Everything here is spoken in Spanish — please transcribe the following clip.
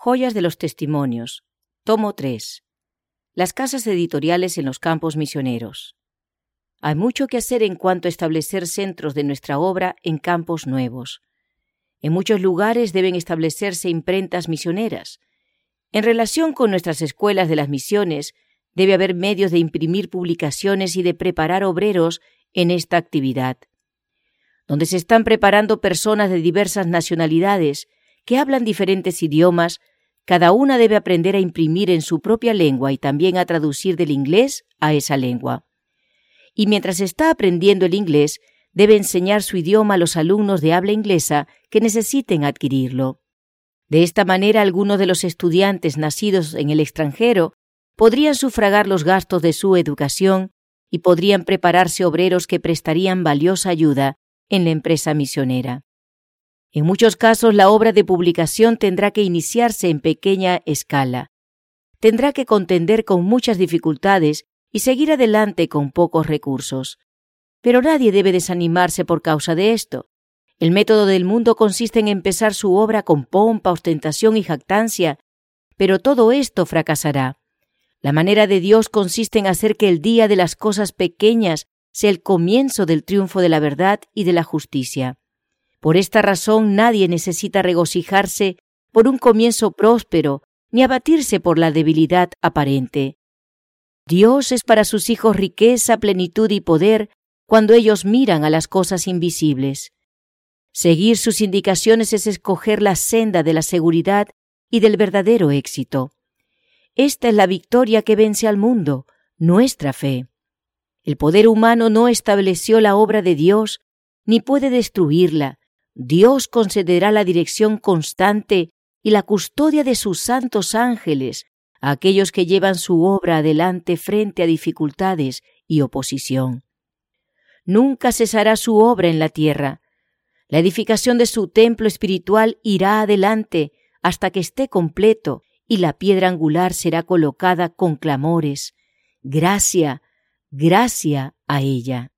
Joyas de los Testimonios, tomo 3. Las casas editoriales en los campos misioneros. Hay mucho que hacer en cuanto a establecer centros de nuestra obra en campos nuevos. En muchos lugares deben establecerse imprentas misioneras. En relación con nuestras escuelas de las misiones, debe haber medios de imprimir publicaciones y de preparar obreros en esta actividad. Donde se están preparando personas de diversas nacionalidades que hablan diferentes idiomas, cada una debe aprender a imprimir en su propia lengua y también a traducir del inglés a esa lengua. Y mientras está aprendiendo el inglés, debe enseñar su idioma a los alumnos de habla inglesa que necesiten adquirirlo. De esta manera, algunos de los estudiantes nacidos en el extranjero podrían sufragar los gastos de su educación y podrían prepararse obreros que prestarían valiosa ayuda en la empresa misionera. En muchos casos, la obra de publicación tendrá que iniciarse en pequeña escala. Tendrá que contender con muchas dificultades y seguir adelante con pocos recursos. Pero nadie debe desanimarse por causa de esto. El método del mundo consiste en empezar su obra con pompa, ostentación y jactancia, pero todo esto fracasará. La manera de Dios consiste en hacer que el día de las cosas pequeñas sea el comienzo del triunfo de la verdad y de la justicia. Por esta razón nadie necesita regocijarse por un comienzo próspero ni abatirse por la debilidad aparente. Dios es para sus hijos riqueza, plenitud y poder cuando ellos miran a las cosas invisibles. Seguir sus indicaciones es escoger la senda de la seguridad y del verdadero éxito. Esta es la victoria que vence al mundo, nuestra fe. El poder humano no estableció la obra de Dios ni puede destruirla. Dios concederá la dirección constante y la custodia de sus santos ángeles a aquellos que llevan su obra adelante frente a dificultades y oposición. Nunca cesará su obra en la tierra. La edificación de su templo espiritual irá adelante hasta que esté completo y la piedra angular será colocada con clamores. Gracia, gracia a ella.